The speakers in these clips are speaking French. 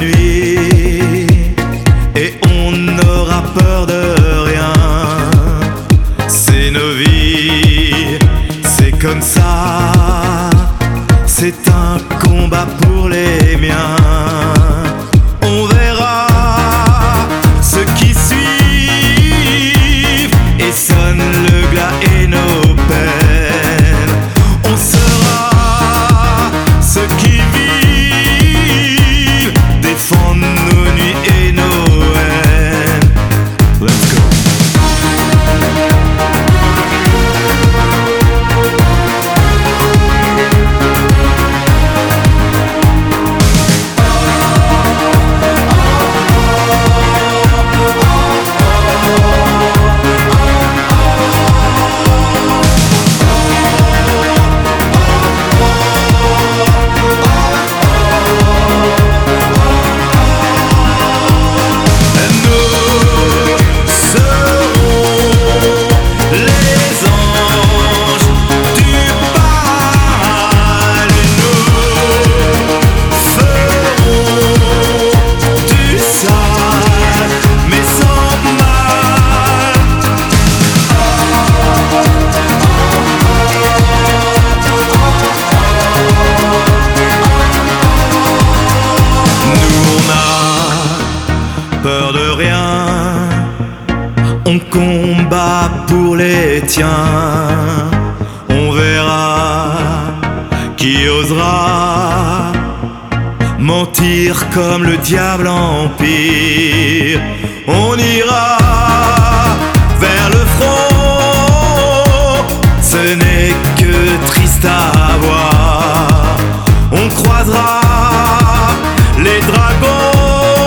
nuit et on n'aura peur de rien. C'est nos vies, c'est comme ça. C'est un combat pour les miens. On verra ceux qui suivent et sonne le glas et nos peines. On sera ceux qui vivent, défendent nos nuits et nos haines. Let's go. Peur de rien, on combat pour les tiens. On verra qui osera mentir comme le diable empire. On ira vers le front, ce n'est que triste à voir. On croisera les dragons,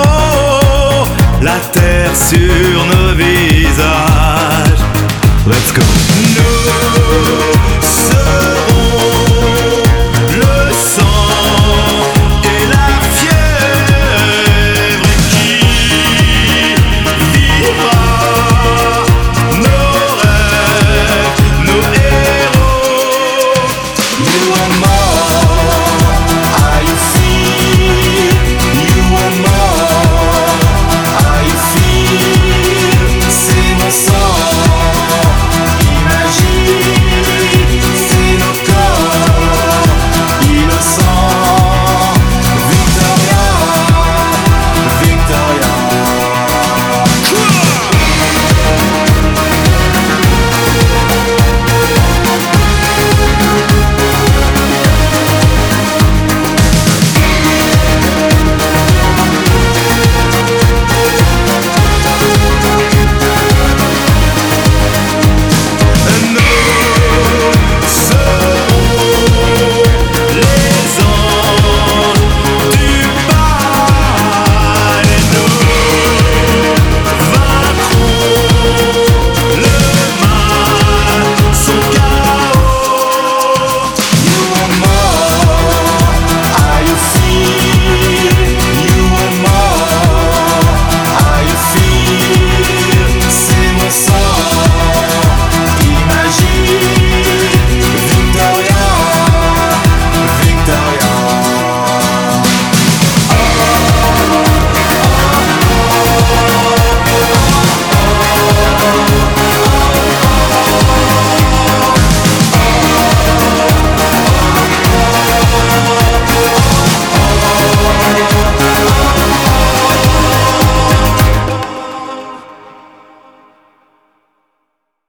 la terre sur nos visages. Let's go.